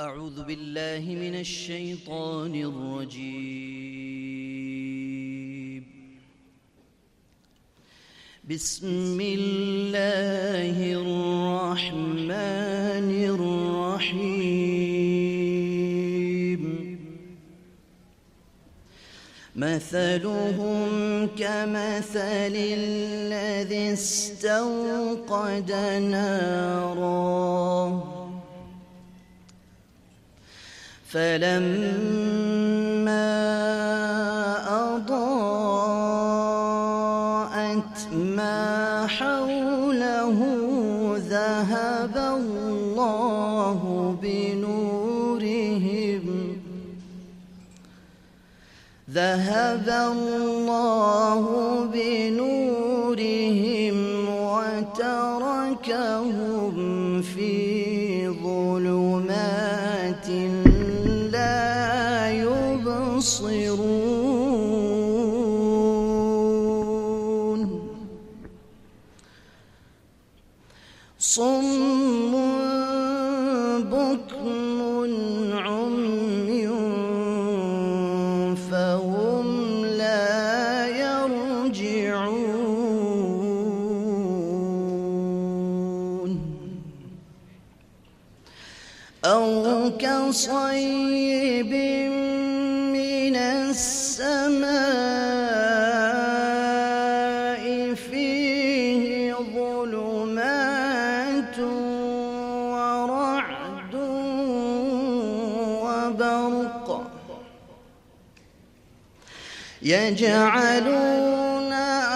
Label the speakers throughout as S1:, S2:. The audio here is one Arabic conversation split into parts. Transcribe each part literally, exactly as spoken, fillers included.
S1: أعوذ بالله من الشيطان الرجيم. بسم الله الرحمن الرحيم. مثلهم كمثل الذي استوقد نارا فلما أضاءت ما حوله ذهب الله بنورهم ذهب الله بنورهم وتركهم في ظلمات يبصرون. صم بكم عمي فهم لا يرجعون. أو كصيب من السماء فيه ظلمات ورعد وبرق يجعلون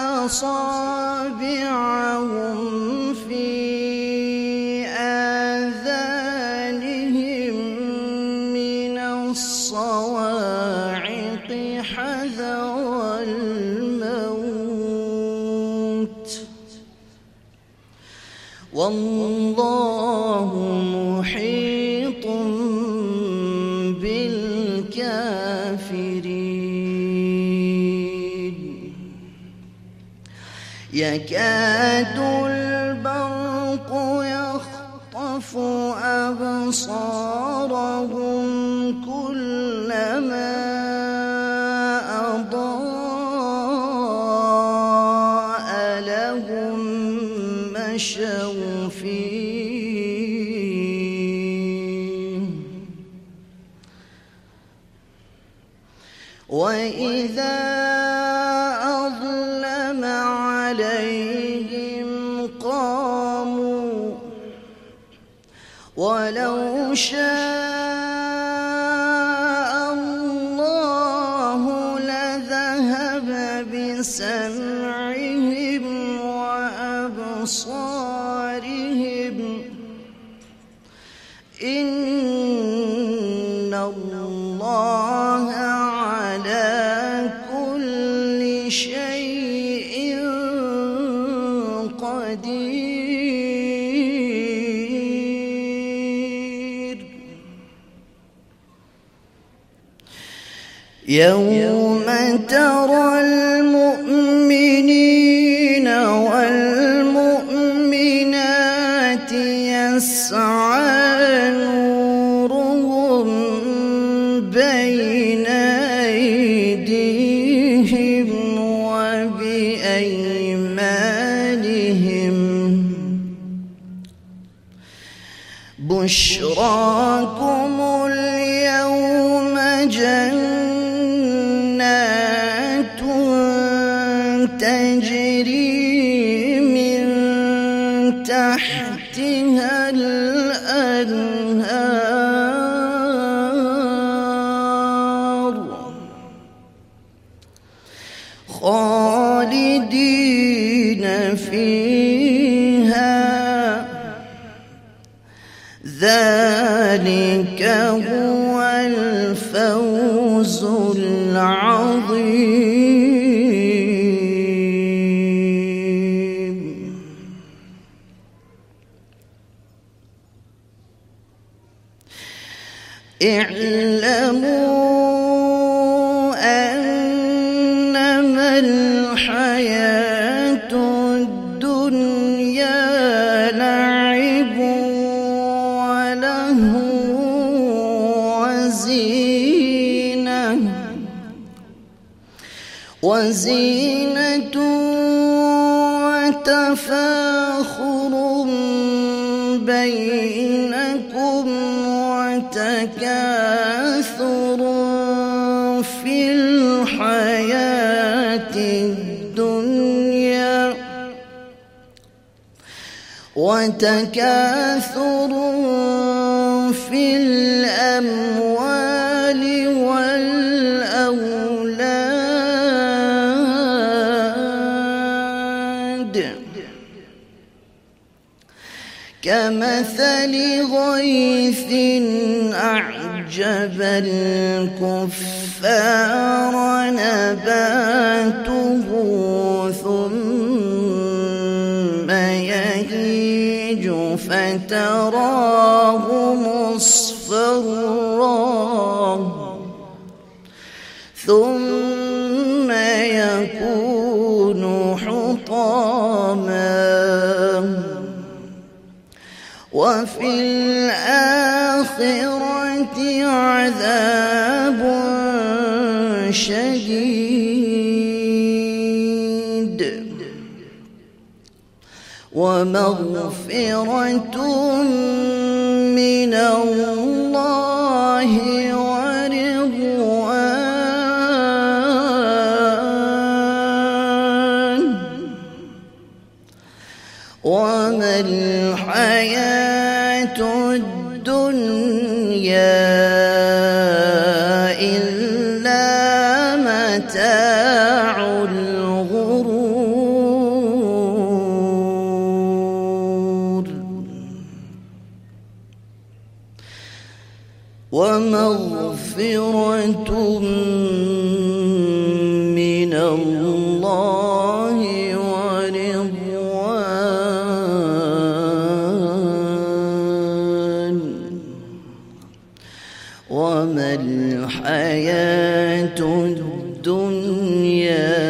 S1: أصابعهم في آذانهم من الصواعق حذر الموت والله محيط بالكافرين. يكاد البرق يخطف أبصارهم كلما أضاء لهم مشوا فيه وإذا أظلم عليهم قاموا ولو شاء الله لذهب بسمعهم وأبصارهم إن الله على كل شيء قدير. يوم ترى المؤمنين والمؤمنات يسعى نورهم بين أيديهم وبأيمانهم بشراكم اليوم جنات تجري من تحتها الأنهار خالدين فيها ذلك هو الفوز العظيم. اعلموا أنما الحياة الدنيا لعب وله وزينة وتفاخر بينكم وتكاثر في الحياة الدنيا وتكاثر في الأموال والأولاد كمثل غيث أعجب الكفار نباته ثم يهيج فتراه مصفرا ثم يكون حطاما وفي الآخرة عذاب شديد ومغفرة من الله ورضوان وما الحياة الدنيا إلا متاع الغرور ومغفرة من الله ورضوان وما الحياة الدنيا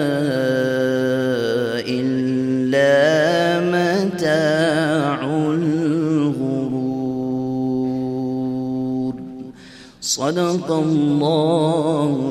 S1: إلا متاع الغرور. صدق الله